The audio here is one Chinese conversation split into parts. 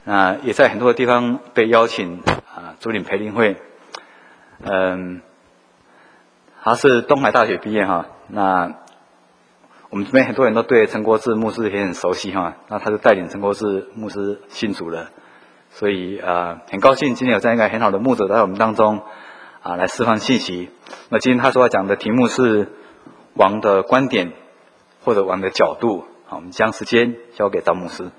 也在很多地方被邀请主领培灵会。他是东海大学毕业哈，那我们这边很多人都对陈国志牧师也很熟悉哈，那他就带领陈国志牧师信主了，所以很高兴今天有这样一个很好的牧者在我们当中来释放信息。那今天他所要讲的题目是王的观点或者王的角度。好，我们将时间交给赵牧师。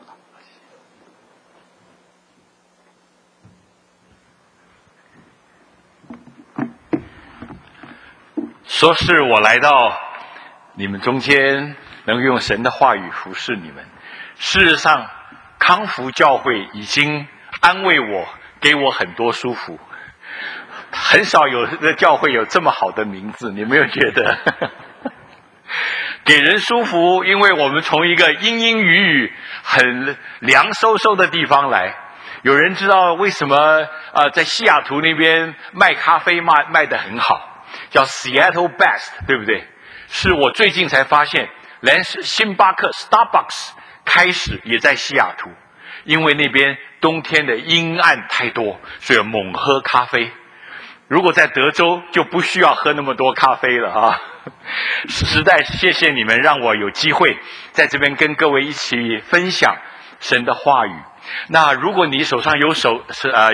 说是我来到你们中间，能用神的话语服侍你们。事实上，康福教会已经安慰我，给我很多舒服。很少有的教会有这么好的名字，你没有觉得？给人舒服，因为我们从一个阴阴雨雨、很凉飕飕的地方来。有人知道为什么在西雅图那边卖咖啡卖得很好？叫 Seattle Best， 对不对？是我最近才发现，连星巴克 Starbucks 开始也在西雅图，因为那边冬天的阴暗太多，所以猛喝咖啡。如果在德州就不需要喝那么多咖啡了啊！实在谢谢你们，让我有机会在这边跟各位一起分享神的话语。那如果你手上有圣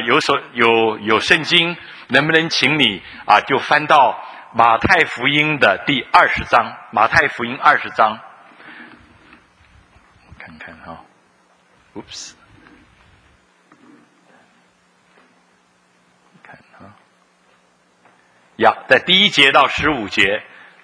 经，能不能请你就翻到马太福音的第20章？马太福音20章，看看哈，oops， 看哈，在第1节到15节。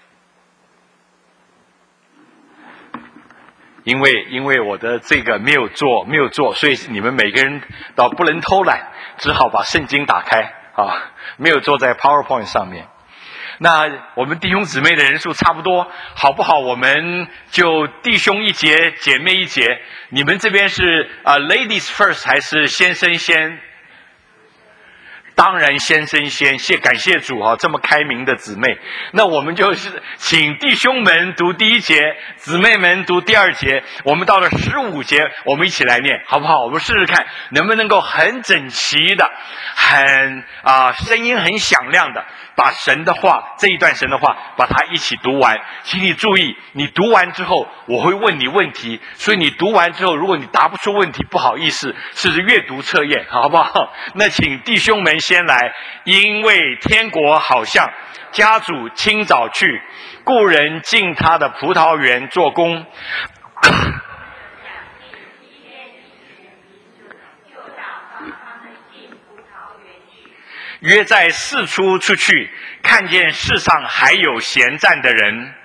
因为我的这个没有做，所以你们每个人都不能偷懒，只好把圣经打开没有做在 PowerPoint 上面。那我们弟兄姊妹的人数差不多，好不好？我们就弟兄一节，姐妹一节。你们这边是ladies first 还是先生先？当然先生先，感谢主这么开明的姊妹。那我们就是请弟兄们读第1节，姊妹们读第2节。我们到了15节，我们一起来念，好不好？我们试试看能不能够很整齐的，声音很响亮的，把神的话，这一段神的话，把它一起读完。请你注意，你读完之后，我会问你问题，所以你读完之后，如果你答不出问题，不好意思，是阅读测验，好不好？那请弟兄们先来。因为天国好像家主清早去，雇人进他的葡萄园做工，约在四出去，看见世上还有闲站的人，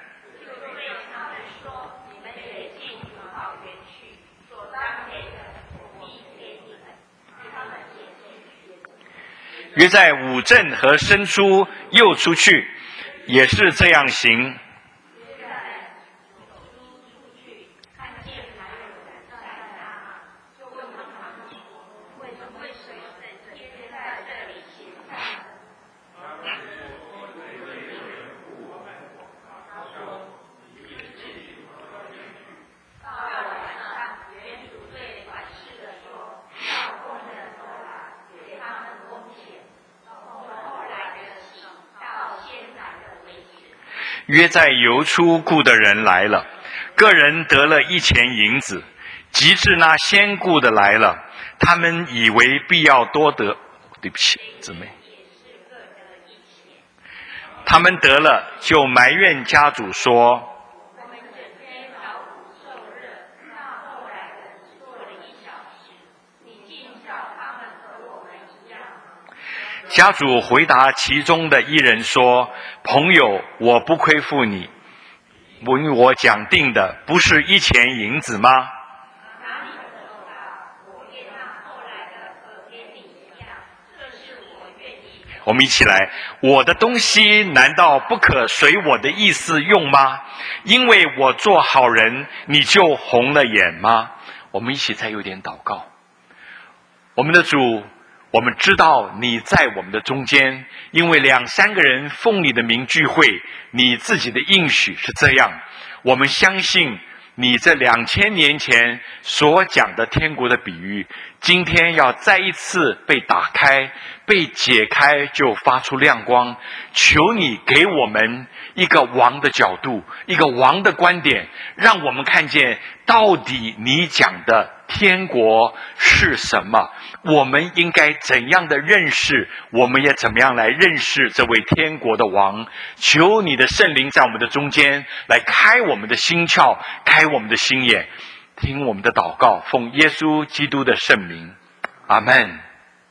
约在五镇和申出又出去，也是这样行。约在游出雇的人来了，个人得了1钱银子，及至那先雇的来了，他们以为必要多得，对不起，姊妹，他们得了就埋怨家主说，家主回答其中的一人说，朋友，我不亏负你，问我讲定的不是1钱银子吗？我们一起来，我的东西难道不可随我的意思用吗？因为我做好人，你就红了眼吗？我们一起再有点祷告。我们的主，我们知道你在我们的中间，因为2、3个人奉你的名聚会，你自己的应许是这样。我们相信你这2000年前所讲的天国的比喻，今天要再一次被打开、被解开，就发出亮光。求你给我们一个王的角度，一个王的观点，让我们看见到底你讲的天国是什么，我们应该怎样的认识，我们也怎么样来认识这位天国的王。求你的圣灵在我们的中间来开我们的心窍，开我们的心眼，听我们的祷告，奉耶稣基督的圣名，阿们。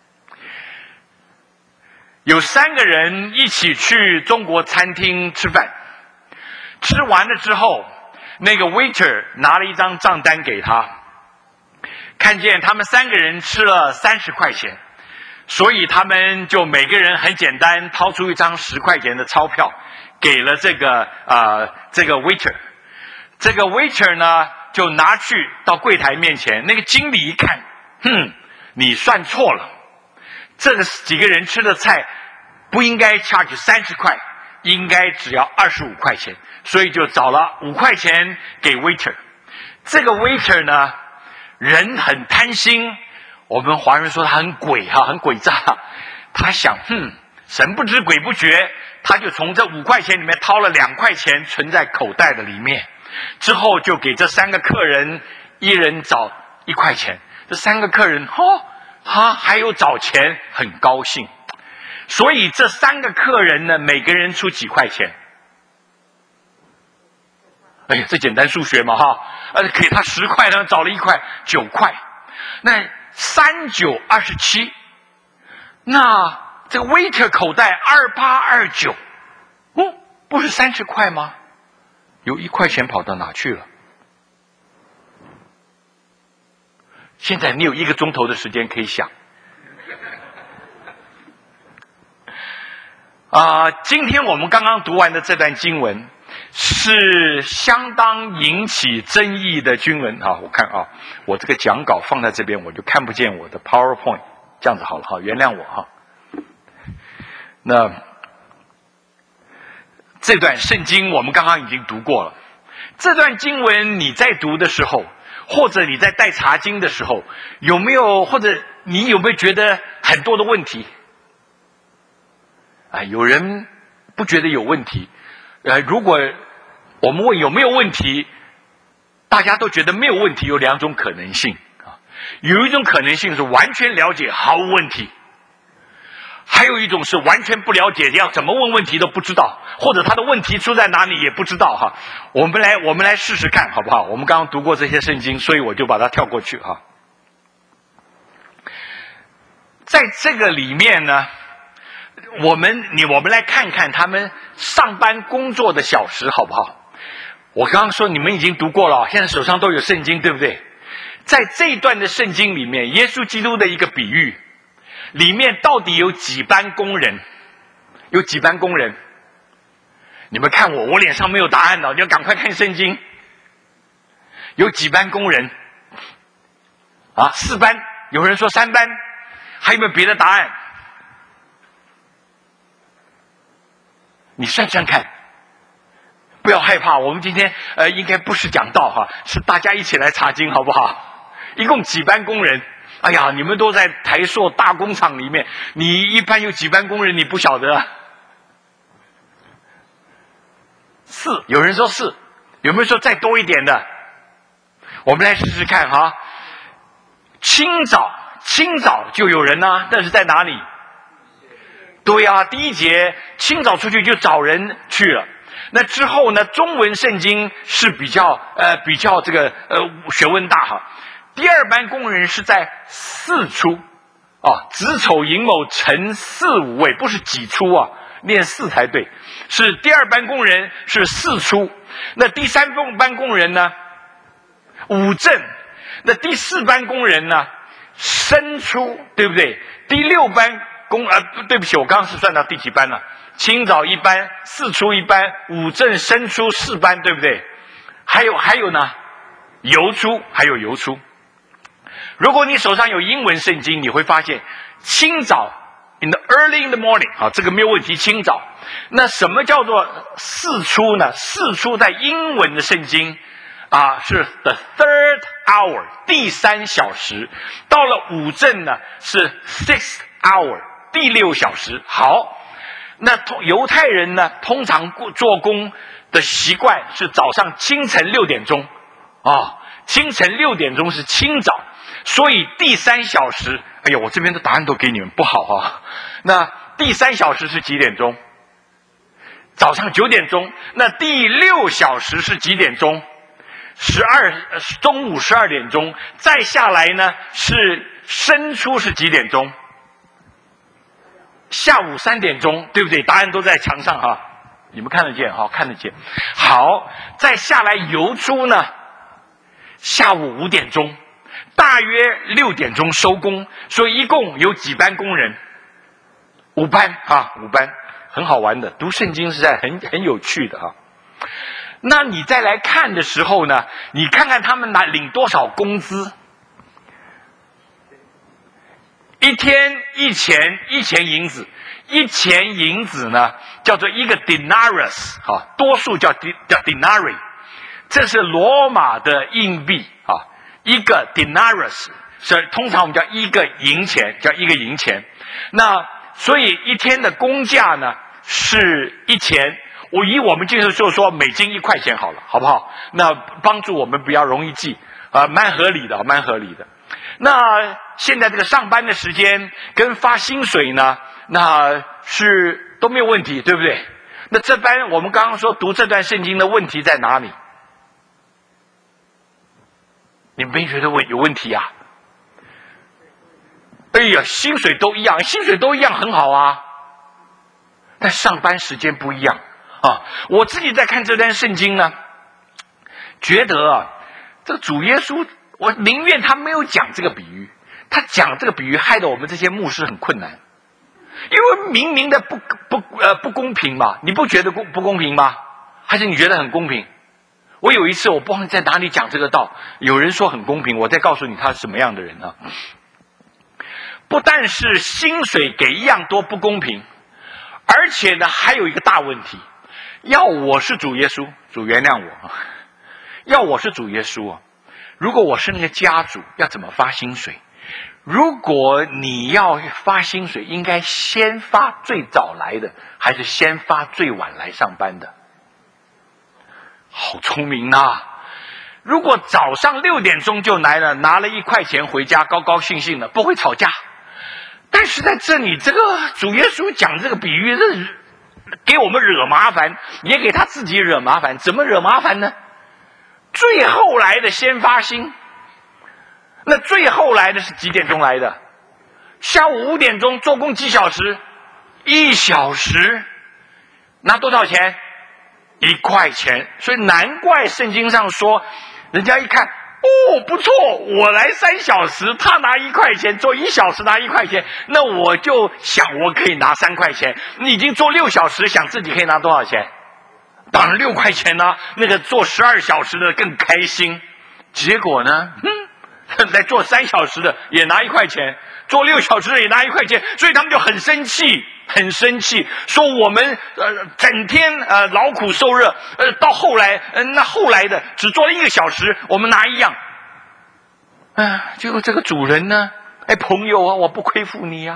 有3个人一起去中国餐厅吃饭，吃完了之后，那个 waiter 拿了一张账单给他，看见他们3个人吃了30块钱，所以他们就每个人很简单掏出一张10块钱的钞票，给了这个 waiter。这个 waiter 呢就拿去到柜台面前，那个经理一看，你算错了，这个几个人吃的菜不应该 charge 30块，应该只要25块钱，所以就找了5块钱给 waiter。这个 waiter 呢，人很贪心，我们华人说他很诡很诡诈。他想，神不知鬼不觉，他就从这5块钱里面掏了2块钱存在口袋的里面，之后就给这3个客人一人找1块钱。这3个客人还有找钱，很高兴。所以这3个客人呢，每个人出几块钱？哎呀，这简单数学嘛给他10块呢，找了1块，9块。那3、9、27，那这个 waiter 口袋28、29，不是30块吗？有1块钱跑到哪去了？现在你有1个钟头的时间可以想。今天我们刚刚读完的这段经文是相当引起争议的经文我看我这个讲稿放在这边，我就看不见我的 PowerPoint， 这样子好了原谅我那这段圣经我们刚刚已经读过了，这段经文你在读的时候，或者你在带查经的时候，有没有或者你有没有觉得很多的问题？有人不觉得有问题，如果我们问有没有问题，大家都觉得没有问题，有2种可能性有一种可能性是完全了解，毫无问题；还有一种是完全不了解，要怎么问问题都不知道，或者他的问题出在哪里也不知道我们来试试看好不好？我们刚刚读过这些圣经，所以我就把它跳过去在这个里面呢，我们来看看他们上班工作的小时好不好？我刚刚说你们已经读过了，现在手上都有圣经，对不对？在这一段的圣经里面，耶稣基督的一个比喻里面到底有几班工人？有几班工人？你们看我脸上没有答案的，你要赶快看圣经。有几班工人？4班，有人说3班，还有没有别的答案？你算算看，不要害怕，我们今天应该不是讲道是大家一起来查经好不好？一共几班工人？哎呀，你们都在台塑大工厂里面，你一般有几班工人你不晓得？4，有人说4，有没有说再多一点的？我们来试试看清早就有人但是在哪里？对第一节清早出去就找人去了。那之后呢，中文圣经是比较这个学问大第2班工人是在巳初子丑寅卯辰巳午未，不是己初念4才对，是第2班工人是巳初。那第3班工人呢午正，那第4班工人呢申初，对不对？第6班对不起，我刚刚是算到第几班了？清早1班，巳初1班，午正申初4班，对不对？还有呢酉初，还有酉初。如果你手上有英文圣经，你会发现清早 in the early in the morning 这个没有问题，清早。那什么叫做巳初呢？巳初在英文的圣经是 the third hour 第3小时，到了午正呢是 sixth hour 第6小时。好，那犹太人呢通常做工的习惯是早上清晨6点钟清晨6点钟是清早，所以第3小时，哎呦，我这边的答案都给你们不好啊。那第3小时是几点钟？早上9点钟。那第6小时是几点钟？中午12点钟。再下来呢是申初是几点钟？下午3点钟，对不对？答案都在墙上哈，你们看得见哈，看得见。好，再下来酉初呢，下午5点钟，大约6点钟收工，所以一共有几班工人？5班5班，很好玩的，读圣经实在很有趣的啊。那你再来看的时候呢，你看看他们领多少工资？一钱银子，一钱银子呢叫做一个 denarius 多数叫 denari， 这是罗马的硬币一个 denarius 是通常我们叫一个银钱，那所以一天的工价呢是1钱，以我们就是说美金1块钱好了，好不好？那帮助我们不要容易记蛮合理的。那现在这个上班的时间跟发薪水呢，那是都没有问题，对不对？那这班我们刚刚说读这段圣经的问题在哪里？你们没觉得有问题啊？哎呀，薪水都一样很好啊，但上班时间不一样我自己在看这段圣经呢，觉得这个主耶稣，我宁愿他没有讲这个比喻，他讲这个比喻害得我们这些牧师很困难，因为明明的不公平嘛，你不觉得不公平吗？还是你觉得很公平？我有一次我不知道在哪里讲这个道，有人说很公平，我再告诉你他是什么样的人呢？不但是薪水给一样多不公平，而且呢还有一个大问题，要我是主耶稣，主原谅我，要我是主耶稣如果我是那个家主，要怎么发薪水？如果你要发薪水，应该先发最早来的，还是先发最晚来上班的？好聪明如果早上6点钟就来了，拿了1块钱回家，高高兴兴的，不会吵架。但是在这里，这个主耶稣讲这个比喻，给我们惹麻烦，也给他自己惹麻烦。怎么惹麻烦呢？最后来的先发薪，那最后来的是几点钟来的？下午5点钟，做工几小时？1小时，拿多少钱？1块钱。所以难怪圣经上说，人家一看，不错，我来3小时，他拿1块钱，做1小时拿1块钱，那我就想我可以拿3块钱。你已经做6小时，想自己可以拿多少钱？当然6块钱那个做12小时的更开心。结果呢来做3小时的也拿1块钱，做6小时的也拿1块钱，所以他们就很生气，说我们整天劳苦受热，到后来那后来的只做了1个小时，我们拿一样。结果这个主人呢，朋友我不亏负你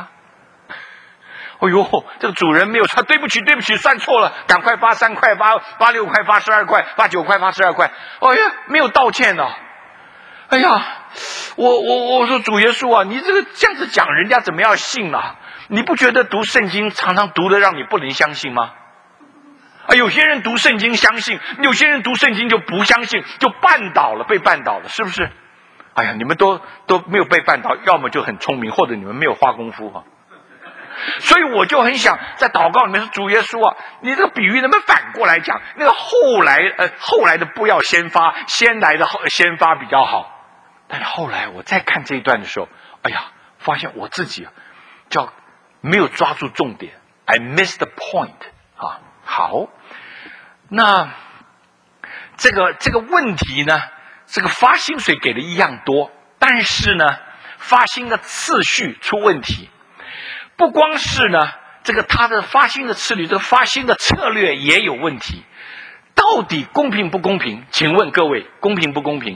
这个主人没有说对不起，算错了，赶快发3块，发6块，发12块，发9块，发12块。没有道歉我说主耶稣你这样子讲，人家怎么样信你不觉得读圣经常常读的让你不能相信吗？有些人读圣经相信，有些人读圣经就不相信，就被绊倒了，是不是？你们都没有被绊倒，要么就很聪明，或者你们没有花功夫所以我就很想在祷告里面说，主耶稣你这个比喻能不能反过来讲？那个后来的不要先发，先来的先发比较好。但是后来我再看这一段的时候，发现我自己叫没有抓住重点 ，I missed the point 好，那这个问题呢，这个发薪水给的一样多，但是呢，发薪的次序出问题。不光是呢，他的发薪的次序，这个发薪的策略也有问题。到到底公平不公平？请问各位，公平不公平？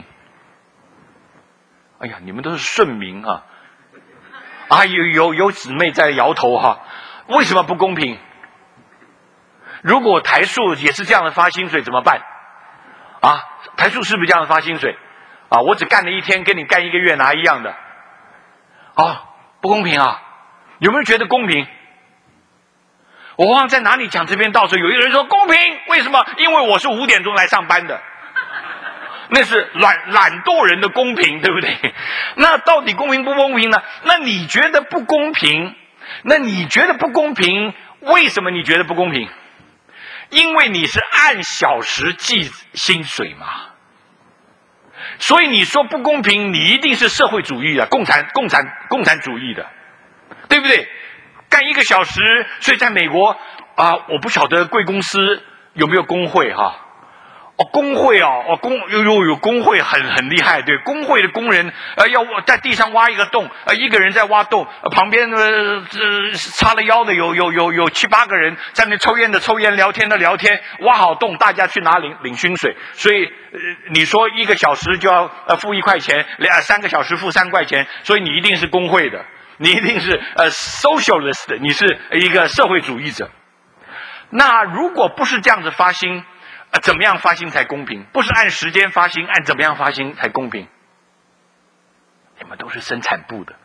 哎呀，你们都是顺民啊！啊，有姊妹在摇头哈，为什么不公平？如果台塑也是这样的发薪水怎么办？啊，台塑是不是这样的发薪水？啊，我只干了1天，跟你干1个月拿一样的，啊，不公平啊！有没有觉得公平？我忘了在哪里讲这篇道时，有一个人说公平，为什么？因为我是5点钟来上班的，那是懒惰人的公平，对不对？那到底公平不公平呢？那你觉得不公平？那你觉得不公平？为什么你觉得不公平？因为你是按小时计薪水嘛。所以你说不公平，你一定是社会主义的、共产主义的，对不对？干1个小时，所以在美国啊，我不晓得贵公司有没有工会哈。工会有工会很厉害，对，工会的工人要在地上挖一个洞，1个人在挖洞，旁边叉了腰的有7、8个人在那抽烟的抽烟，聊天的聊天，挖好洞，大家去拿领薪水。所以你说1个小时就要付1块钱，3个小时付3块钱，所以你一定是工会的，你一定是socialist， 你是一个社会主义者。那如果不是这样子发薪，怎么样发薪才公平？不是按时间发薪，按怎么样发薪才公平？你们都是生产部的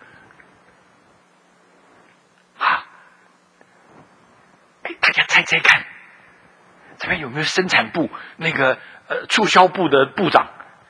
啊！大家猜猜看，这边有没有生产部那个促销部的部长？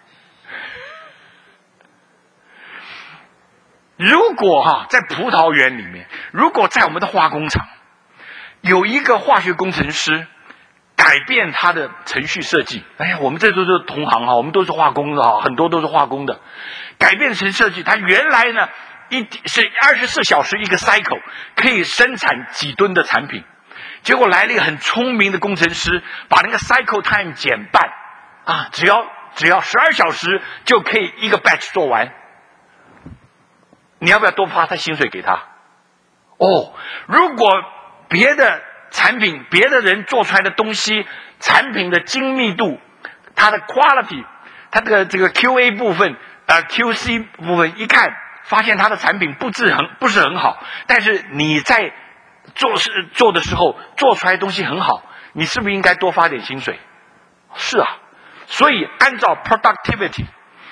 如果在葡萄园里面，如果在我们的化工厂有一个化学工程师改变他的程序设计，我们这都是同行我们都是化工的很多都是化工的，改变程序设计，他原来呢是24小时一个 cycle， 可以生产几吨的产品，结果来了一个很聪明的工程师，把那个 cycle time 减半啊，只要12小时就可以一个 batch 做完。你要不要多发他薪水给他？如果别的产品，别的人做出来的东西，产品的精密度，它的 quality， 它的这个 QA 部分QC 部分一看，发现它的产品不是很好，但是你在做的时候做出来的东西很好，你是不是应该多发点薪水？是啊，所以按照 productivity，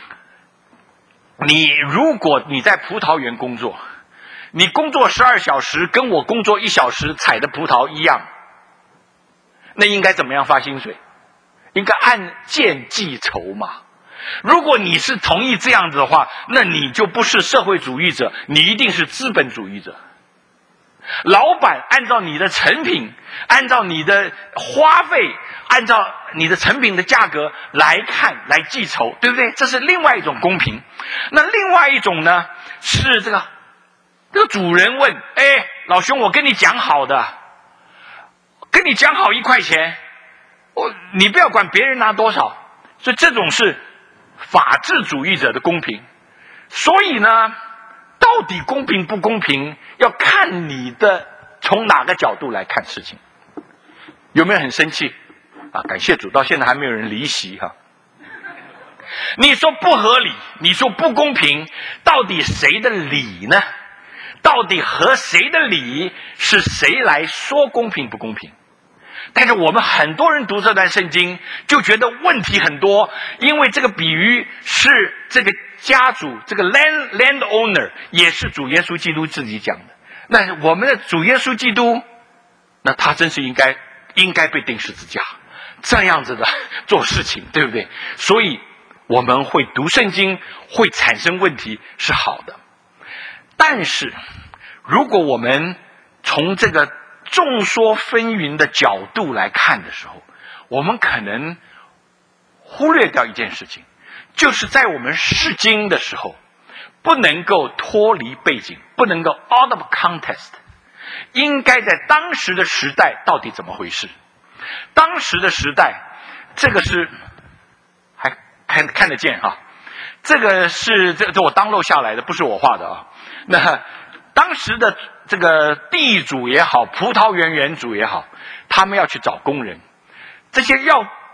如果你在葡萄园工作，你工作12小时跟我工作1小时采的葡萄一样，那应该怎么样发薪水？应该按件计酬嘛。如果你是同意这样子的话，那你就不是社会主义者，你一定是资本主义者。老板按照你的成品，按照你的花费，按照你的成品的价格来看，来计酬，对不对？这是另外一种公平。那另外一种呢，是这个主人问，老兄，我跟你讲好的，跟你讲好1块钱，你不要管别人拿多少，所以这种是法治主义者的公平。所以呢，到底公平不公平，要看你的从哪个角度来看事情。有没有很生气啊？感谢主，到现在还没有人离席哈。你说不合理，你说不公平，到底谁的理呢？到底和谁的理，是谁来说公平不公平？但是我们很多人读这段圣经就觉得问题很多，因为这个比喻是这个家主，这个 landowner 也是主耶稣基督自己讲的。那我们的主耶稣基督，那他真是应该被钉十字架，这样子的做事情，对不对？所以我们会读圣经会产生问题是好的。但是如果我们从这个众说纷纭的角度来看的时候，我们可能忽略掉一件事情，就是在我们释经的时候不能够脱离背景，不能够 out of context， 应该在当时的时代到底怎么回事。当时的时代，这个是还看得见这个是这我download下来的，不是我画的那当时的这个地主也好，葡萄园园主也好，他们要去找工人，这些要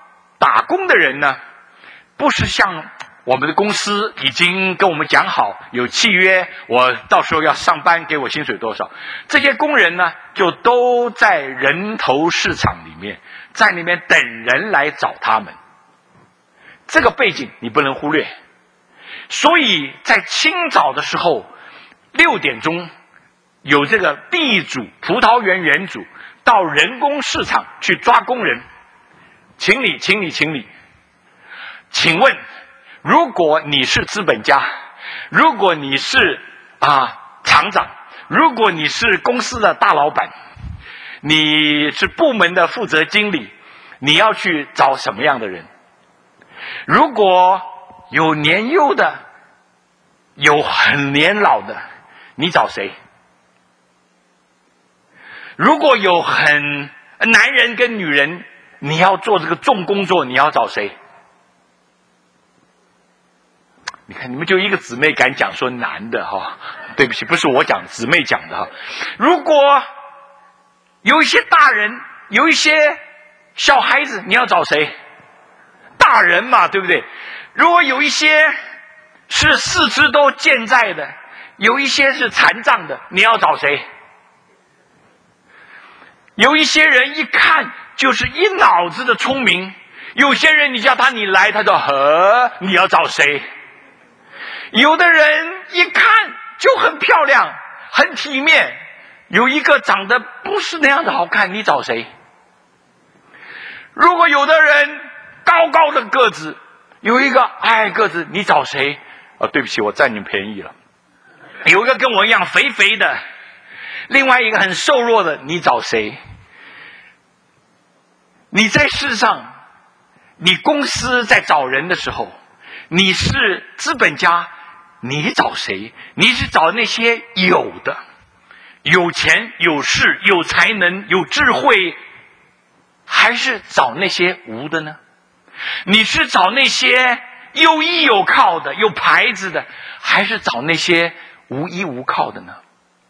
打工的人呢，不是像我们的公司已经跟我们讲好有契约，我到时候要上班给我薪水多少。这些工人呢，就都在人头市场里面，在那边等人来找他们。这个背景你不能忽略。所以在清早的时候6点钟，有这个地主、葡萄园园主到人工市场去抓工人。请问，如果你是资本家，如果你是厂长，如果你是公司的大老板，你是部门的负责经理，你要去找什么样的人？如果有年幼的，有很年老的，你找谁？如果有很男人跟女人，你要做这个重工作，你要找谁？你看，你们就一个姊妹敢讲说男的哈，对不起，不是我讲，姊妹讲的哈。如果有一些大人，有一些小孩子，你要找谁？大人嘛，对不对？如果有一些是四肢都健在的，有一些是残障的，你要找谁？有一些人一看就是一脑子的聪明，有些人你叫他你来，他说你要找谁？有的人一看就很漂亮，很体面，有一个长得不是那样的好看，你找谁？如果有的人高高的个子，有一个矮个子，你找谁？对不起，我占你便宜了。有一个跟我一样肥肥的，另外一个很瘦弱的，你找谁？你在世上，你公司在找人的时候，你是资本家，你找谁？你是找那些有的，有钱、有势、有才能、有智慧，还是找那些无的呢？你是找那些有依有靠的、有牌子的，还是找那些无依无靠的呢？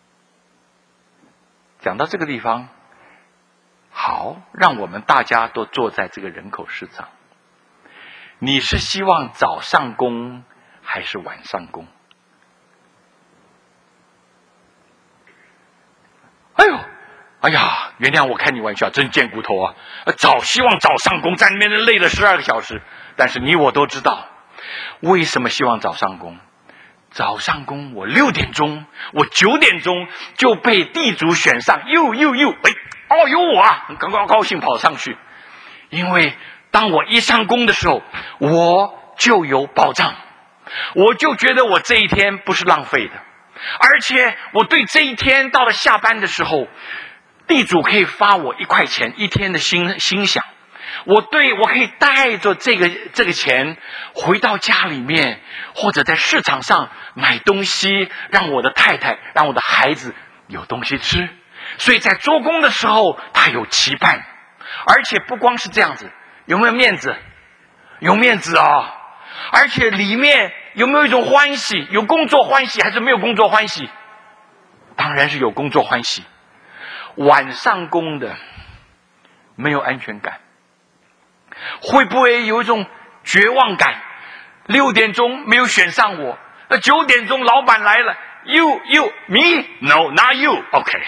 讲到这个地方，好，让我们大家都坐在这个人口市场。你是希望早上工还是晚上工？哎呀，原谅我开你玩笑，真贱骨头啊！希望早上工，在那边累了12个小时。但是你我都知道，为什么希望早上工？早上工，我6点钟，我9点钟就被地主选上，有我啊，刚刚高兴跑上去。因为当我一上工的时候，我就有保障，我就觉得我这一天不是浪费的，而且我对这一天到了下班的时候，地主可以发我1块钱一天的薪饷，我可以带着这个钱回到家里面，或者在市场上买东西，让我的太太、让我的孩子有东西吃。所以在做工的时候，他有期盼，而且不光是这样子，有没有面子？有面子啊！而且里面有没有一种欢喜？有工作欢喜还是没有工作欢喜？当然是有工作欢喜。晚上工的没有安全感，会不会有一种绝望感？6点钟没有选上我，9点钟老板来了 ，you me no not you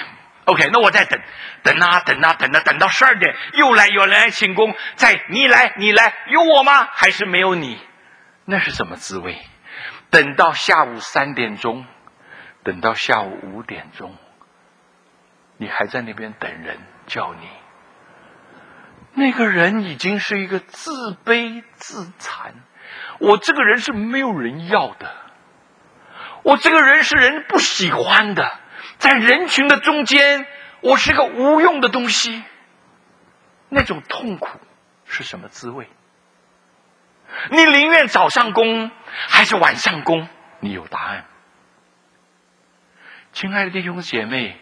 OK， 那我再等到12点，又来有人来请工，你来，有我吗？还是没有你？那是什么滋味？等到下午3点钟，等到下午5点钟，你还在那边等人叫你，那个人已经是一个自卑自残，我这个人是没有人要的，我这个人是人不喜欢的，在人群的中间，我是个无用的东西。那种痛苦是什么滋味？你宁愿早上工还是晚上工？你有答案。亲爱的弟兄姐妹，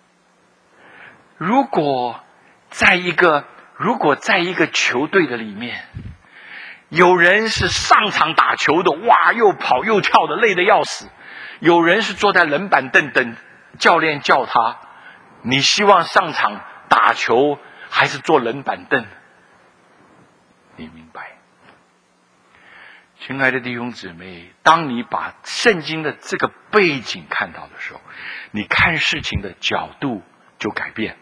如果在一个球队的里面，有人是上场打球的，哇，又跑又跳的，累得要死；有人是坐在冷板凳等教练叫他，你希望上场打球还是坐冷板凳？ 你明白。亲爱的弟兄姊妹，当你把圣经的这个背景看到的时候，你看事情的角度就改变。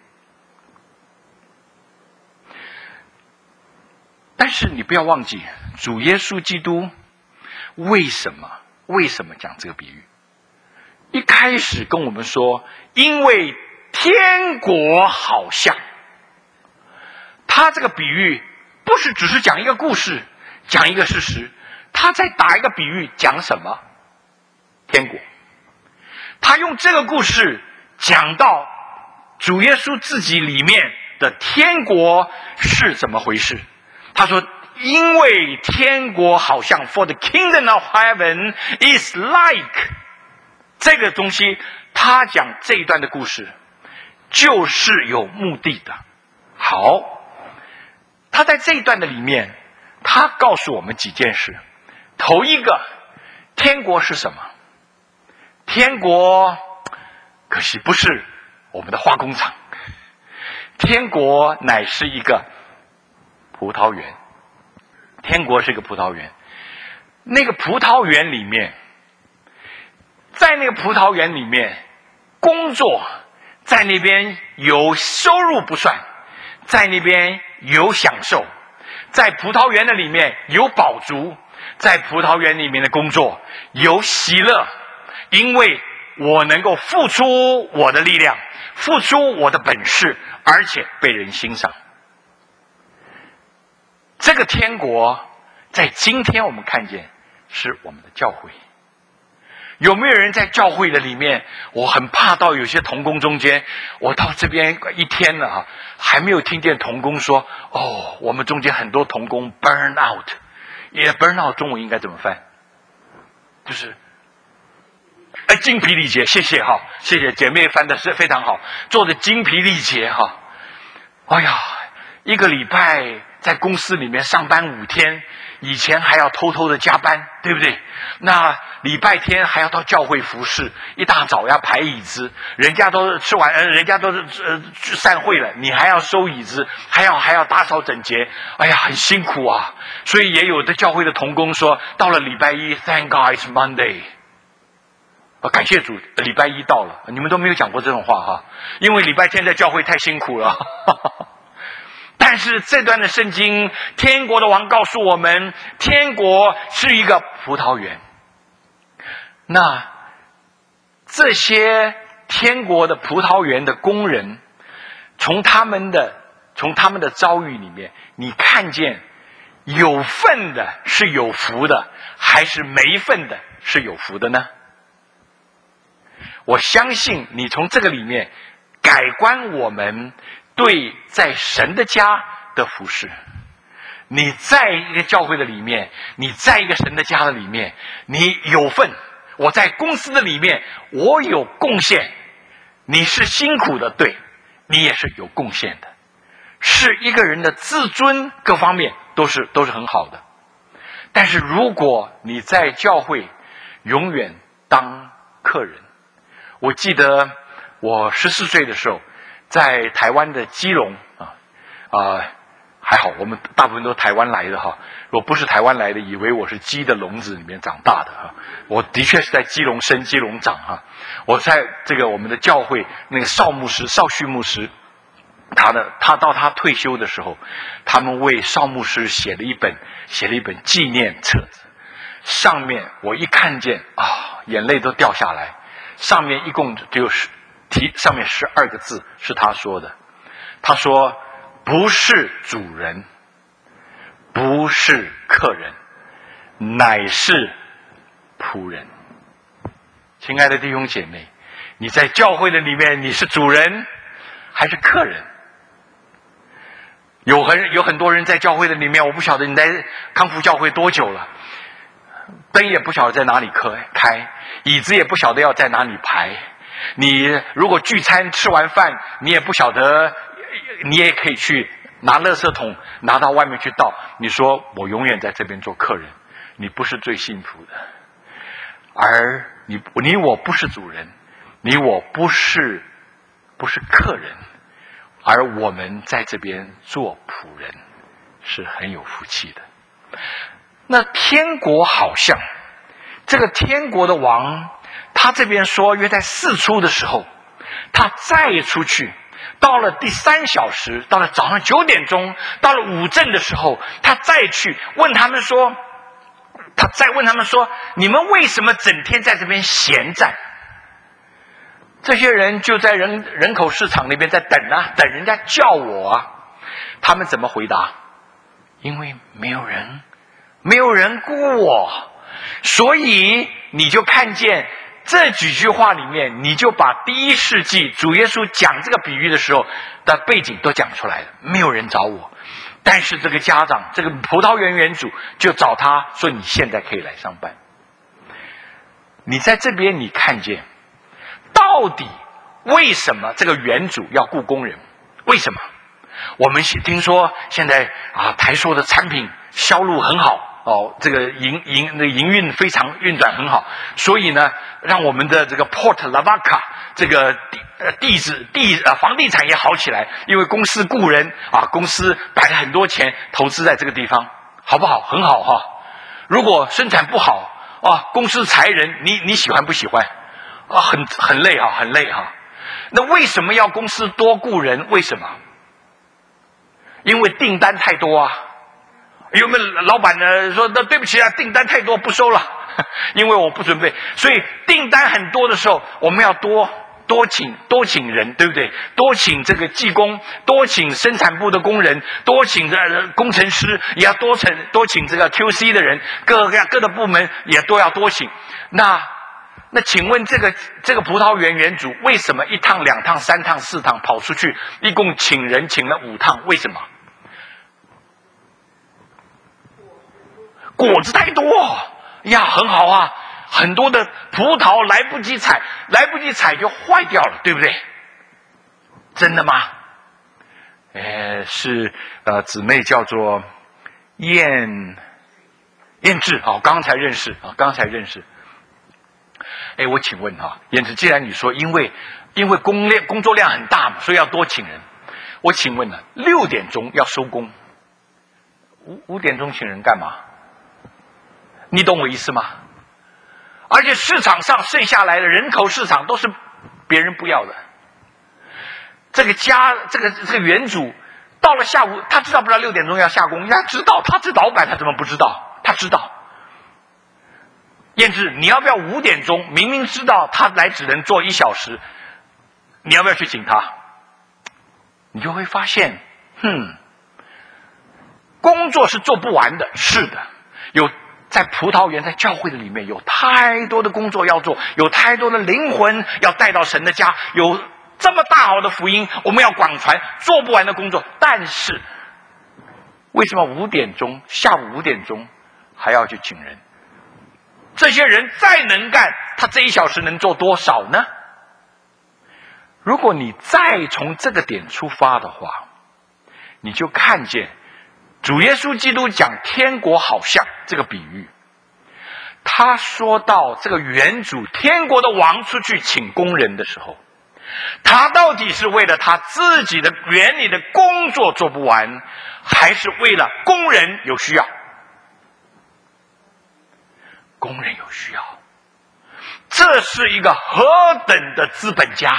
但是你不要忘记，主耶稣基督为什么讲这个比喻？一开始跟我们说，因为天国好像。他这个比喻不是只是讲一个故事，讲一个事实，他在打一个比喻，讲什么？天国。他用这个故事讲到主耶稣自己里面的天国是怎么回事。他说，因为天国好像 for the kingdom of heaven is like 这个东西，他讲这一段的故事就是有目的的。好，他在这一段的里面，他告诉我们几件事。头一个，天国是什么？天国可惜不是我们的化工厂，天国乃是一个葡萄园。天国是一个葡萄园，那个葡萄园里面，在那个葡萄园里面工作，在那边有收入不算，在那边有享受，在葡萄园的里面有饱足，在葡萄园里面的工作有喜乐，因为我能够付出我的力量，付出我的本事，而且被人欣赏。这个天国在今天我们看见是我们的教会。有没有人在教会的里面，我很怕到有些同工中间，我到这边一天了啊，还没有听见同工说，哦，我们中间很多同工 burn out。 也 burn out 中文应该怎么翻？就是精疲力竭。谢谢哈，谢谢姐妹翻的是非常好，做的精疲力竭哈。哎呀，一个礼拜在公司里面上班5天，以前还要偷偷的加班，对不对？那礼拜天还要到教会服侍，一大早要排椅子，人家都吃完，人家都散会了，你还要收椅子，还要打扫整洁，哎呀，很辛苦啊。所以也有的教会的同工说，到了礼拜一 ，Thank God it's Monday。感谢主，礼拜一到了。你们都没有讲过这种话哈，因为礼拜天在教会太辛苦了。但是这段的圣经，天国的王告诉我们，天国是一个葡萄园。那这些天国的葡萄园的工人，从他们的遭遇里面，你看见有份的是有福的，还是没份的是有福的呢？我相信你从这个里面改观我们对在神的家的服事。你在一个教会的里面，你在一个神的家的里面，你有份。我在公司的里面，我有贡献。你是辛苦的，对，你也是有贡献的，是一个人的自尊各方面都是很好的。但是如果你在教会永远当客人，我记得我14岁的时候，在台湾的基隆还好，我们大部分都台湾来的哈。如果不是台湾来的，以为我是鸡的笼子里面长大的哈。我的确是在基隆生，基隆长哈。我在这个我们的教会那个邵旭牧师，他到他退休的时候，他们为邵牧师写了一本纪念册子，上面我一看见眼泪都掉下来。上面一共上面12个字是他说的。他说，不是主人，不是客人，乃是仆人。亲爱的弟兄姐妹，你在教会的里面，你是主人还是客人？有很多人在教会的里面，我不晓得你在康福教会多久了，灯也不晓得在哪里开，椅子也不晓得要在哪里排。你如果聚餐吃完饭，你也不晓得，你也可以去拿垃圾桶拿到外面去倒。你说我永远在这边做客人，你不是最幸福的。而你我不是主人，你我不是客人，而我们在这边做仆人。 是很有福气的。那天国好像这个天国的王，他这边说约在4初的时候，他再出去，到了第3小时，到了早上9点钟，到了午正的时候，他再去问他们说，你们为什么整天在这边闲站？这些人就在人口市场那边在等啊，等人家叫我啊。他们怎么回答？因为没有人雇我。所以你就看见这几句话里面，你就把第1世纪主耶稣讲这个比喻的时候的背景都讲出来了。没有人找我，但是这个家长，这个葡萄园园主就找他说，你现在可以来上班。你在这边你看见到底为什么这个园主要雇工人？为什么？我们听说现在台塑的产品销路很好哦，这个营运非常运转很好，所以呢，让我们的这个 Port Lavaca 这个房地产也好起来，因为公司雇人公司摆了很多钱投资在这个地方，好不好？很好哈。如果生产不好公司裁人，你喜欢不喜欢？很累很累哈。那为什么要公司多雇人？为什么？因为订单太多啊。有没有老板呢说，对不起啊，订单太多不收了，因为我不准备。所以订单很多的时候，我们要多请人，对不对？多请这个技工，多请生产部的工人，多请工程师，也要多请这个 QC 的人，各的部门也都要多请。那请问这个葡萄园园主为什么1趟、2趟、3趟、4趟跑出去，一共请人请了5趟？为什么？果子太多呀，很好啊，很多的葡萄来不及采就坏掉了，对不对？真的吗？是姊妹叫做燕志刚才认识。我请问燕志，既然你说因为工作量很大嘛，所以要多请人，我请问了，6点钟要收工，5点钟请人干嘛？你懂我意思吗？而且市场上剩下来的人口市场都是别人不要的。这个园主到了下午，他知道不知道6点钟要下工？他知道，他是老板，他怎么不知道？他知道。燕志，你要不要5点钟？明明知道他来只能做1小时，你要不要去请他？你就会发现，工作是做不完的。是的，在葡萄园，在教会的里面有太多的工作要做，有太多的灵魂要带到神的家，有这么大好的福音我们要广传，做不完的工作。但是为什么下午5点钟还要去请人？这些人再能干，他这1小时能做多少呢？如果你再从这个点出发的话，你就看见主耶稣基督讲天国好像这个比喻，他说到这个园主天国的王出去请工人的时候，他到底是为了他自己的园里的工作做不完，还是为了工人有需要？工人有需要，这是一个何等的资本家！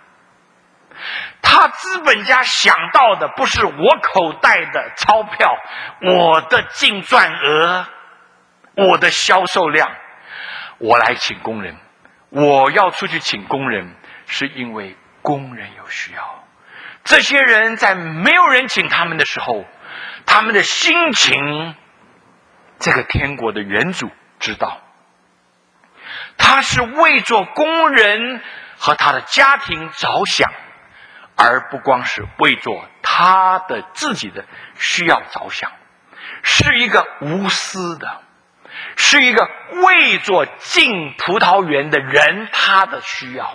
他资本家想到的不是我口袋的钞票，我的净赚额，我的销售量，我来请工人，我要出去请工人，是因为工人有需要。这些人在没有人请他们的时候，他们的心情，这个天国的园主知道，他是为做工人和他的家庭着想，而不光是为做他的自己的需要着想，是一个无私的，是一个为做进葡萄园的人他的需要。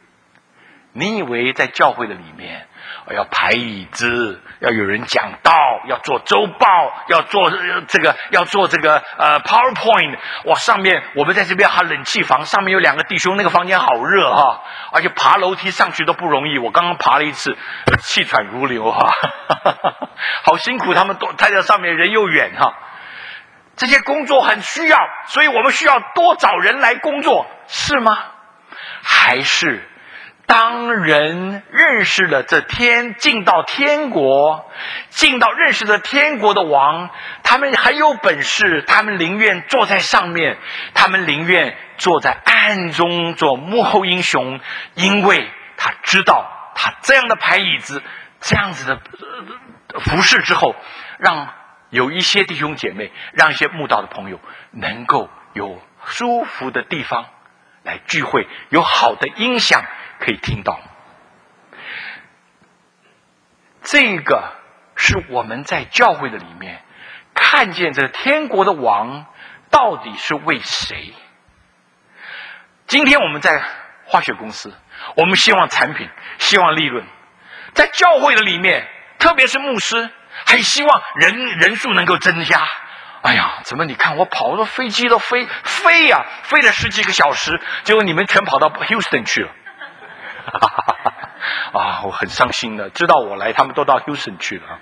你以为在教会的里面要排椅子，要有人讲道， 报，要做周报，要做这个PowerPoint。哇，上面我们在这边还冷气房，上面有2个弟兄，那个房间好热哈，而且爬楼梯上去都不容易。我刚刚爬了一次，气喘如流哈，好辛苦，他们都待在上面，人又远哈。这些工作很需要，所以我们需要多找人来工作，是吗？还是当人认识了进到天国，认识了天国的王，他们很有本事，他们宁愿坐在上面，他们宁愿坐在暗中做幕后英雄，因为他知道他这样的排椅子，这样子的服侍之后，让有一些弟兄姐妹，让一些慕道的朋友能够有舒服的地方来聚会，有好的音响可以听到。这个是我们在教会的里面看见这个天国的王到底是为谁。今天我们在化学公司，我们希望产品，希望利润。在教会的里面，特别是牧师，还希望人数能够增加。哎呀，怎么你看我跑的飞机都飞了10几个小时，结果你们全跑到 Houston 去了。啊，我很伤心的，知道我来，他们都到 Houston 去了。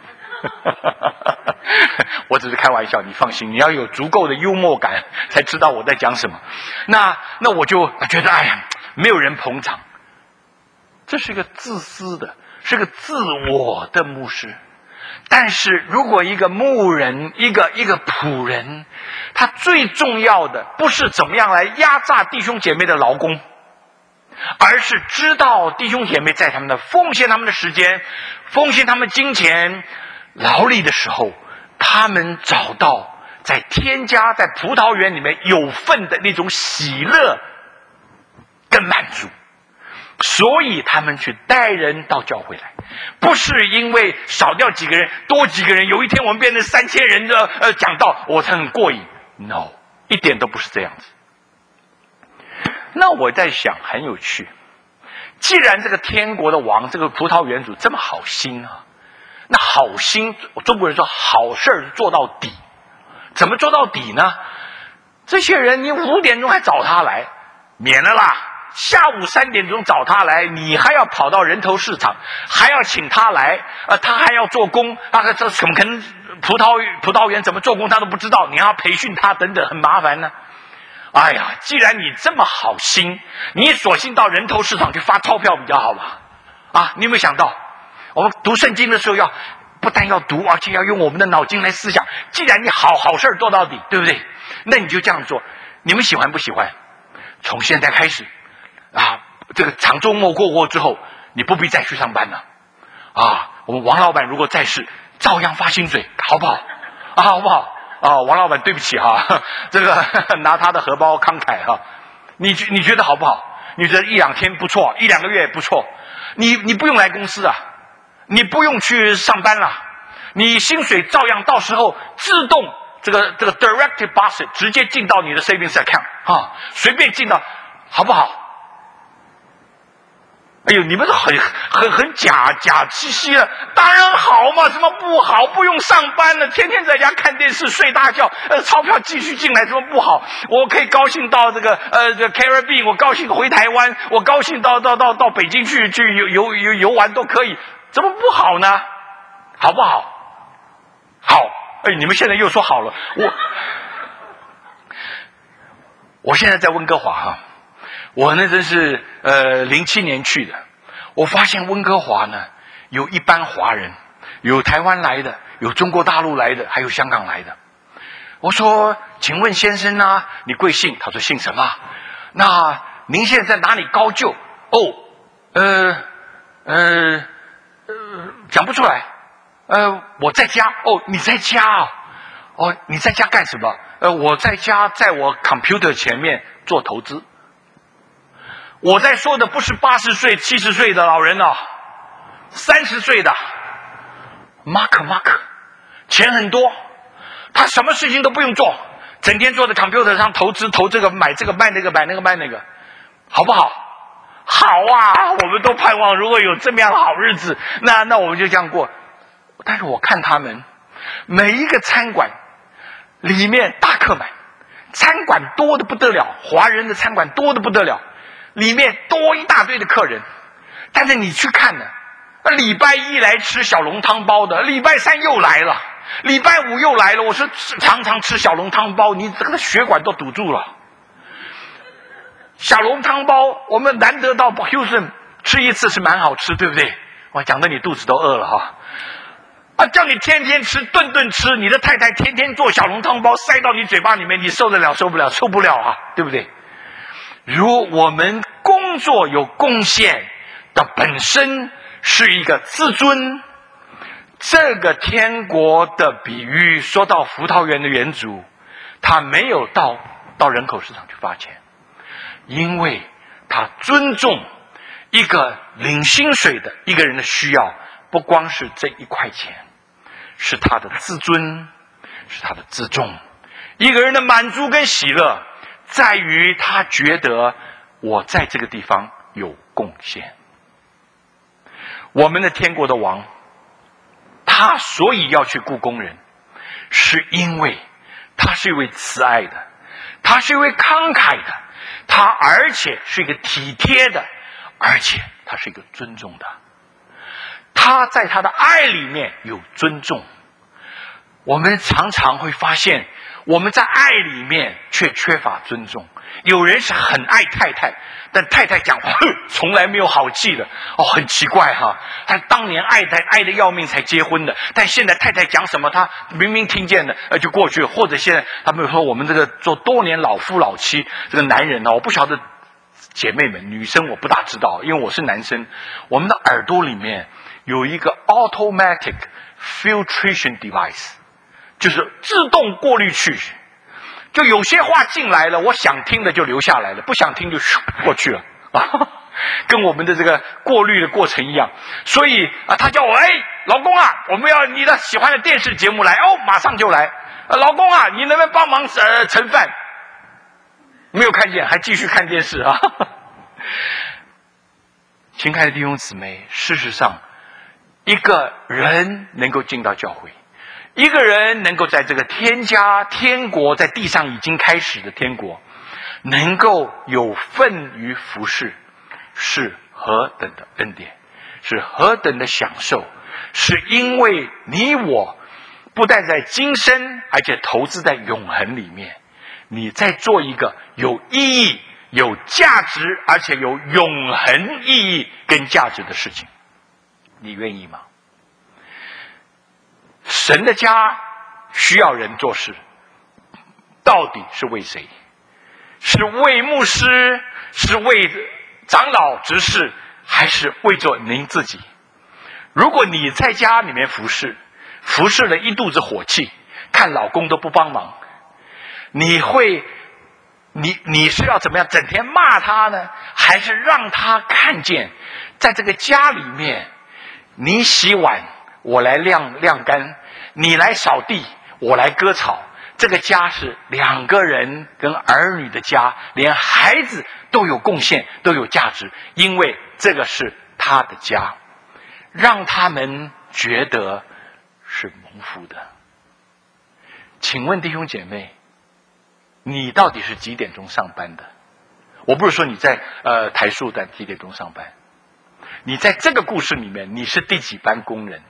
我只是开玩笑，你放心，你要有足够的幽默感，才知道我在讲什么。那我就觉得，哎呀，没有人捧场，这是一个自私的，是个自我的牧师。但是如果一个牧人，一个仆人，他最重要的不是怎么样来压榨弟兄姐妹的劳工，而是知道弟兄姐妹在他们的奉献他们的时间，奉献他们金钱劳力的时候，他们找到在天家在葡萄园里面有份的那种喜乐跟满足，所以他们去带人到教会来，不是因为少掉几个人多几个人，有一天我们变成3000人的讲道我才很过瘾。 No， 一点都不是这样子。那我在想，很有趣，既然这个天国的王，这个葡萄园主这么好心啊，那好心，中国人说好事做到底，怎么做到底呢？这些人你5点钟还找他来，免了啦，下午3点钟找他来，你还要跑到人头市场，还要请他来，他还要做工，这怎么可能？葡萄园怎么做工他都不知道，你还要培训他等等，很麻烦呢。哎呀，既然你这么好心，你索性到人头市场去发钞票比较好吧？啊，你有没有想到，我们读圣经的时候不但要读，而且要用我们的脑筋来思想。既然你好事做到底，对不对？那你就这样做。你们喜欢不喜欢？从现在开始啊，这个长周末过之后，你不必再去上班了。啊，我们王老板如果在世，照样发薪水，好不好？啊，好不好？啊，王老板，对不起哈，这个拿他的荷包慷慨哈。你觉得好不好？你觉得1-2天不错，1-2个月不错，你不用来公司啊，你不用去上班了，你薪水照样到时候自动这个 direct deposit 直接进到你的 savings account 啊，随便进到，好不好？哎呦，你们很假兮兮的，当然好嘛，什么不好？不用上班了，天天在家看电视睡大觉，钞票继续进来，什么不好？我可以高兴到这个Caribbean， 我高兴回台湾，我高兴到北京去游玩都可以，怎么不好呢？好不好？好，哎，你们现在又说好了，我现在在温哥华哈。我那真是07年去的，我发现温哥华呢有一般华人，有台湾来的，有中国大陆来的，还有香港来的。我说，请问先生啊，你贵姓？他说姓什么？那您现在哪里高就？讲不出来。我在家。哦，你在家啊？哦，你在家干什么？我在家，在我 computer 前面做投资。我在说的不是80岁、70岁的老人哦，30岁的 Mark， 钱很多，他什么事情都不用做，整天坐在 computer 上投资，投这个买这个卖那个买那个卖那个，好不好？好啊，我们都盼望如果有这么样的好日子，那我们就这样过。但是我看他们每一个餐馆里面大客满，餐馆多的不得了，华人的餐馆多的不得了，里面多一大堆的客人。但是你去看呢，礼拜一来吃小笼汤包的，礼拜三又来了，礼拜五又来了。我说常常吃小笼汤包，你这个血管都堵住了。小笼汤包我们难得到 Houston 吃一次是蛮好吃，对不对？哇，讲得你肚子都饿了哈。叫你天天吃，顿顿吃，你的太太天天做小笼汤包塞到你嘴巴里面，你受得了受不了？受不了啊，对不对？如我们工作有贡献的本身是一个自尊，这个天国的比喻说到葡萄园的园主，他没有到人口市场去发钱，因为他尊重一个领薪水的一个人的需要，不光是这1块钱，是他的自尊，是他的自重。一个人的满足跟喜乐在于他觉得我在这个地方有贡献。我们的天国的王，他所以要去雇工人，是因为他是一位慈爱的，他是一位慷慨的，他而且是一个体贴的，而且他是一个尊重的。他在他的爱里面有尊重。我们常常会发现，我们在爱里面却缺乏尊重。有人是很爱太太，但太太讲话从来没有好气的，很奇怪哈。他当年爱的要命才结婚的，但现在太太讲什么，他明明听见的就过去了。或者现在他们说我们这个做多年老夫老妻这个男人我不晓得姐妹们女生我不大知道，因为我是男生，我们的耳朵里面有一个 automatic filtration device， 就是自动过滤器。就有些话进来了，我想听的就留下来了，不想听就过去了跟我们的这个过滤的过程一样。所以他叫我老公啊，我们要你的喜欢的电视节目来马上就来。老公啊，你能不能帮忙盛饭？没有看见，还继续看电视啊。亲爱的弟兄姊妹，事实上一个人能够进到教会，一个人能够在这个天国在地上已经开始的天国能够有份于服事，是何等的恩典，是何等的享受。是因为你我不但在今生，而且投资在永恒里面，你在做一个有意义有价值而且有永恒意义跟价值的事情，你愿意吗？神的家需要人做事，到底是为谁？是为牧师，是为长老执事，还是为着您自己？如果你在家里面服侍了一肚子火气，看老公都不帮忙，你是要怎么样？整天骂他呢？还是让他看见在这个家里面，你洗碗我来晾干，你来扫地我来割草，这个家是2个人跟儿女的家，连孩子都有贡献，都有价值，因为这个是他的家，让他们觉得是蒙福的。请问弟兄姐妹，你到底是几点钟上班的？我不是说你在台塑在几点钟上班，你在这个故事里面你是第几班工人？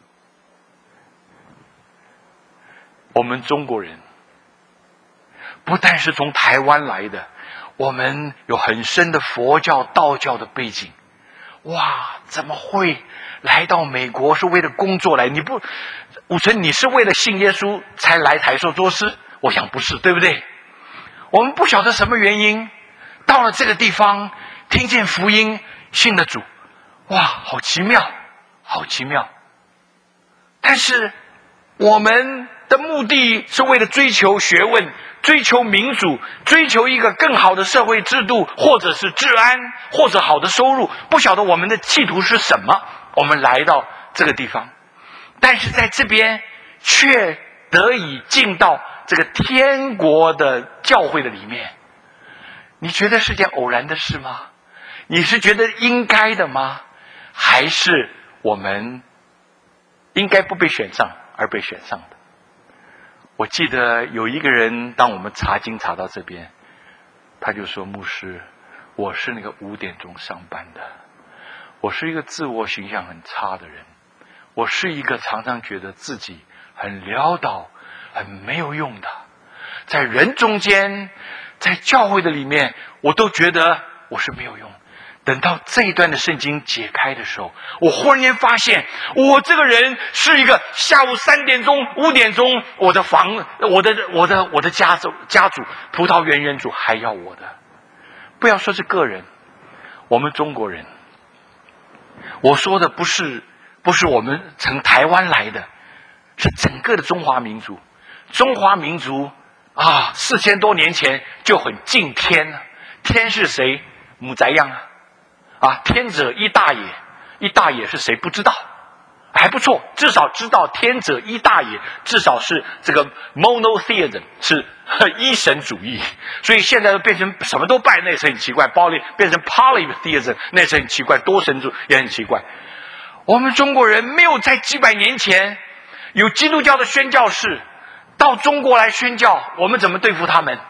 我们中国人不但是从台湾来的，我们有很深的佛教道教的背景。哇，怎么会来到美国是为了工作来？武存，你是为了信耶稣才来台塑做事？我想不是，对不对？我们不晓得什么原因到了这个地方，听见福音，信了主，哇，好奇妙，好奇妙。但是我们的目的是为了追求学问，追求民主，追求一个更好的社会制度，或者是治安，或者好的收入，不晓得我们的企图是什么，我们来到这个地方，但是在这边却得以进到这个天国的教会的里面。你觉得是件偶然的事吗？你是觉得应该的吗？还是我们应该不被选上而被选上的？ 我记得有一个人，当我们查经查到这边，他就说：“牧师，我是那个5点钟上班的，我是一个自我形象很差的人，我是一个常常觉得自己很潦倒、很没有用的，在人中间，在教会的里面，我都觉得我是没有用。”等到这一段的圣经解开的时候，我忽然间发现，我这个人是一个下午3点钟、5点钟，我的家族葡萄园园主还要我的。不要说是个人，我们中国人，我说的不是我们从台湾来的，是整个的中华民族。中华民族啊，4000多年前就很敬天了。天是谁？母宰样啊，天者一大也，一大也是谁不知道？还不错，至少知道天者一大也，至少是这个 monotheism 是一神主义。所以现在都变成什么都拜，那也是很奇怪；变成 polytheism 那也是很奇怪，多神主也很奇怪。我们中国人没有在几百年前有基督教的宣教士到中国来宣教，我们怎么对付他们？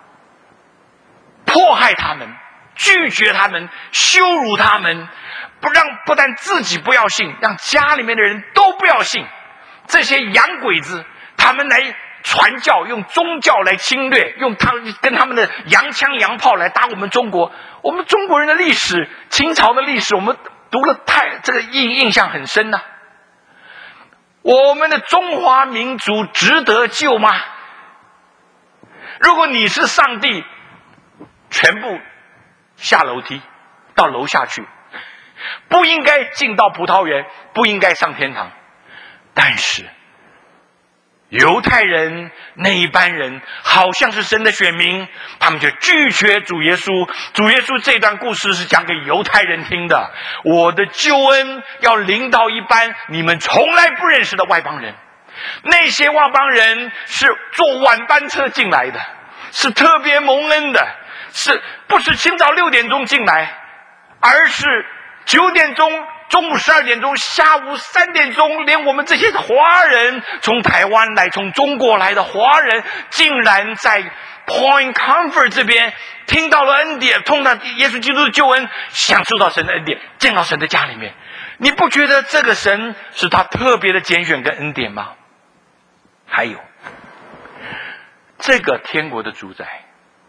迫害他们，拒绝他们，羞辱他们，不但自己不要信，让家里面的人都不要信。这些洋鬼子，他们来传教，用宗教来侵略，跟他们的洋枪洋炮来打我们中国。我们中国人的历史，清朝的历史，我们读了这个印象很深呐。我们的中华民族值得救吗？如果你是上帝，全部下楼梯到楼下去，不应该进到葡萄园，不应该上天堂。但是犹太人那一班人好像是神的选民，他们就拒绝主耶稣。主耶稣这段故事是讲给犹太人听的，我的救恩要临到一班你们从来不认识的外邦人。那些外邦人是坐晚班车进来的，是特别蒙恩的，不是清早6点钟进来，而是9点钟、中午12点钟、下午3点钟，连我们这些华人，从台湾来、从中国来的华人，竟然在 Point Comfort 这边听到了恩典，通到耶稣基督的救恩，享受到神的恩典，进到神的家里面。你不觉得这个神是他特别的拣选跟恩典吗？还有这个天国的主宰，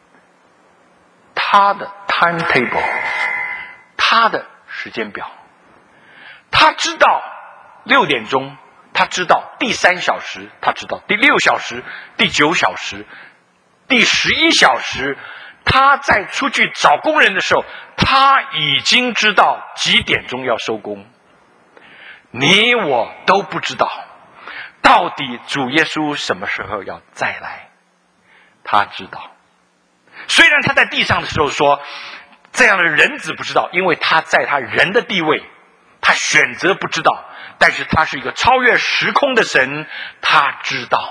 他的 timetable， 他的时间表，他知道6点钟，他知道第3小时，他知道第6小时、第9小时、第11小时，他在出去找工人的时候，他已经知道几点钟要收工。你我都不知道到底主耶稣什么时候要再来，他知道。虽然他在地上的时候说这样的人子不知道，因为他在他人的地位，他选择不知道，但是他是一个超越时空的神，他知道。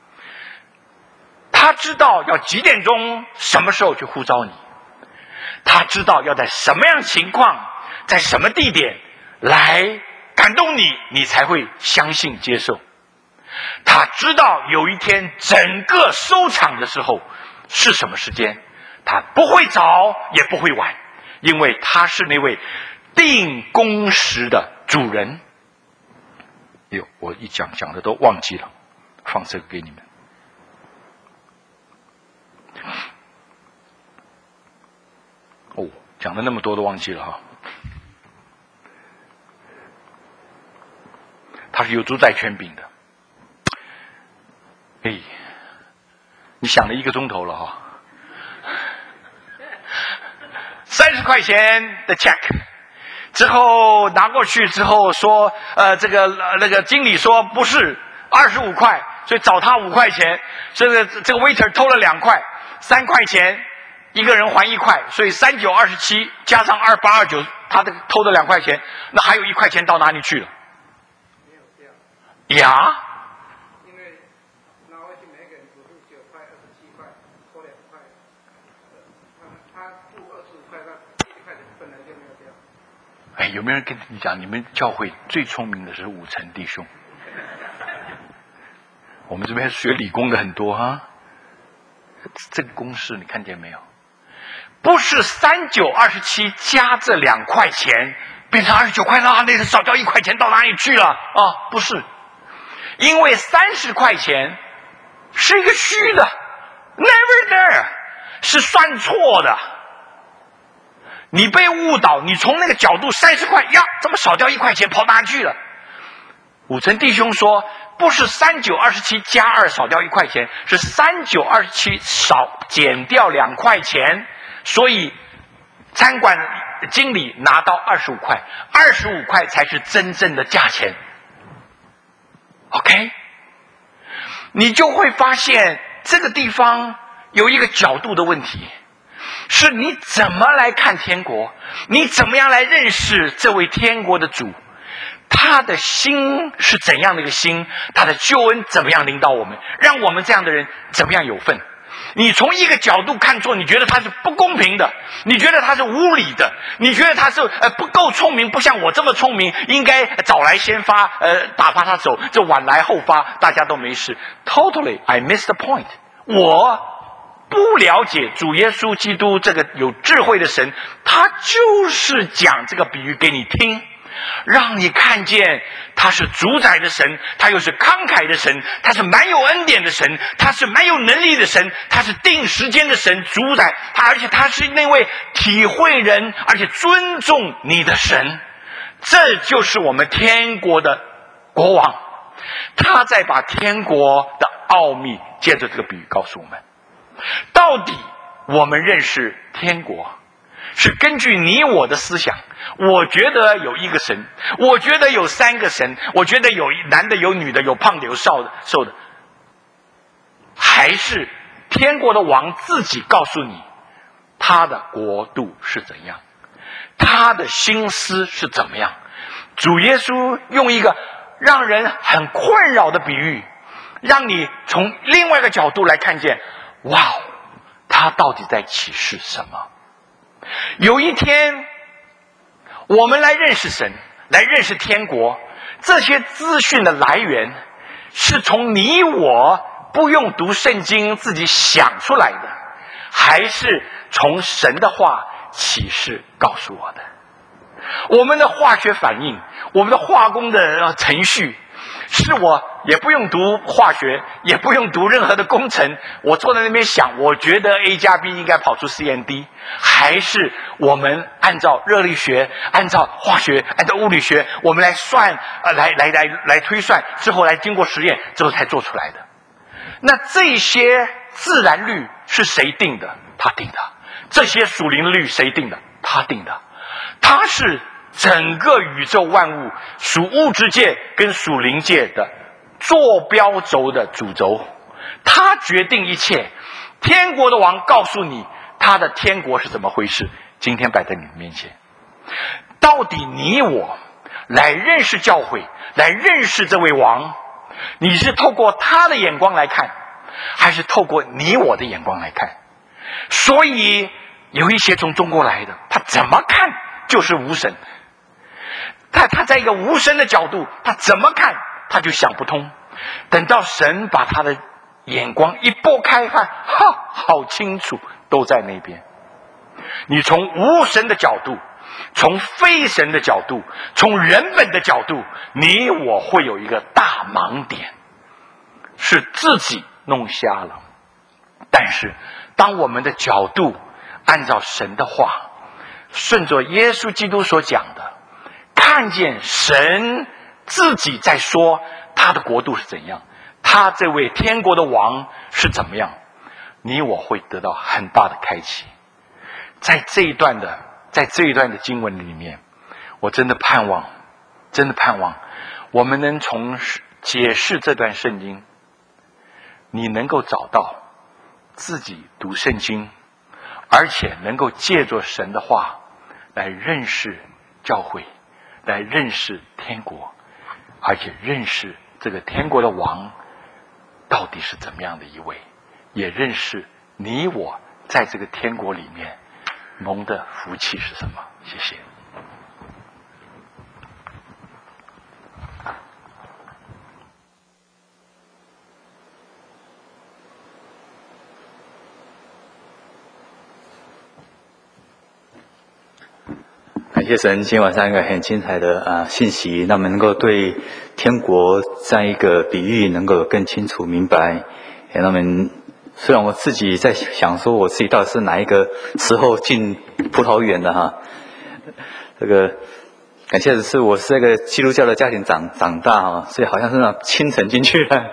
他知道要几点钟什么时候去呼召你，他知道要在什么样情况在什么地点来感动你，你才会相信接受。他知道有一天整个收场的时候是什么时间，他不会早也不会晚，因为他是那位定工时的主人。我一讲的都忘记了，放这个给你们。讲了那么多都忘记了哈。他是有主宰权柄的。你想了1个钟头了哈。30块钱的 check 之后拿过去之后说，那个经理说不是25块，所以找他5块钱。这个 waiter 偷了2块，3块钱，一个人还1块，所以39、27加上28、29，他偷的2块钱，那还有1块钱到哪里去了？ 没有掉呀？ 因为拿回去每个人只付9块、27块，扣2块，他付25块，那1块钱本来就没有掉。 有没有人跟你讲，你们教会最聪明的是5层弟兄？ 我们这边学理工的很多啊，这个公式你看见没有？不是3927加这2块钱变成29块了，那是少掉1块钱到哪里去了啊？不是，因为30块钱是一个虚的 ，never there， 是算错的。你被误导，你从那个角度30块呀，怎么少掉1块钱跑哪去了？武成弟兄说，不是3927加2少掉1块钱，是3927少减掉2块钱，所以餐馆经理拿到25块，25块才是真正的价钱。OK， 你就会发现这个地方有一个角度的问题，是你怎么来看天国，你怎么样来认识这位天国的主，他的心是怎样的一个心，他的救恩怎么样领导我们，让我们这样的人怎么样有份。你从一个角度看错，你觉得他是不公平的，你觉得他是无理的，你觉得他是不够聪明，不像我这么聪明，应该早来先发，打发他走，这晚来后发，大家都没事。Totally, I missed the point。我不了解主耶稣基督这个有智慧的神，他就是讲这个比喻给你听，让你看见他是主宰的神，他又是慷慨的神，他是蛮有恩典的神，他是蛮有能力的神，他是定时间的神，主宰他，而且他是那位体会人而且尊重你的神。这就是我们天国的国王，他在把天国的奥秘借着这个比喻告诉我们。到底我们认识天国是根据你我的思想，我觉得有一个神，我觉得有3个神，我觉得有男的有女的，有胖的有瘦的，还是天国的王自己告诉你他的国度是怎样，他的心思是怎么样。主耶稣用一个让人很困扰的比喻，让你从另外一个角度来看见，哇，他到底在启示什么。有一天我们来认识神，来认识天国，这些资讯的来源是从你我不用读圣经自己想出来的，还是从神的话启示告诉我的？我们的化学反应，我们的化工的程序，是我也不用读化学，也不用读任何的工程，我坐在那边想，我觉得 A 加 B 应该跑出 CND， 还是我们按照热力学，按照化学，按照物理学，我们来算，来推算，之后来经过实验之后才做出来的。那这些自然律是谁定的？他定的。这些属灵的律谁定的？他定的。他是整个宇宙万物属物质界跟属灵界的坐标轴的主轴，他决定一切。天国的王告诉你他的天国是怎么回事，今天摆在你面前。到底你我来认识教会，来认识这位王，你是透过他的眼光来看，还是透过你我的眼光来看？所以有一些从中国来的，他怎么看就是无神，他在一个无神的角度，他怎么看他就想不通。等到神把他的眼光一拨开，看，好清楚，都在那边。你从无神的角度，从非神的角度，从人本的角度，你我会有一个大盲点，是自己弄瞎了。但是当我们的角度按照神的话，顺着耶稣基督所讲的，看见神自己在说他的国度是怎样，他这位天国的王是怎么样，你我会得到很大的开启。在这一段的经文里面，我真的盼望我们能从解释这段圣经，你能够找到自己读圣经，而且能够借着神的话来认识教会，来认识天国，而且认识这个天国的王到底是怎么样的一位，也认识你我在这个天国里面蒙的福气是什么。谢谢。 感谢神，今天晚上一个很精彩的信息，让我们能够对天国这样一个比喻能够更清楚明白。也让我们虽然我自己在想说我自己到底是哪一个时候进葡萄园的哈，这个感谢的是我是一个基督教的家庭长大哈，所以好像是那清晨进去了。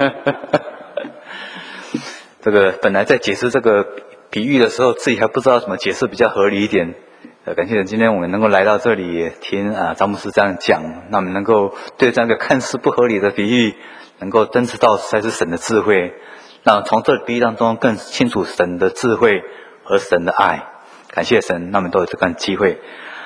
这个本来在解释这个比喻的时候，自己还不知道怎么解释比较合理一点。感谢今天我们能够来到这里听张牧师这样讲，那我们能够对这样一个看似不合理的比喻，能够真知道才是神的智慧。那从这比喻当中更清楚神的智慧和神的爱。感谢神，那我们都有这个机会。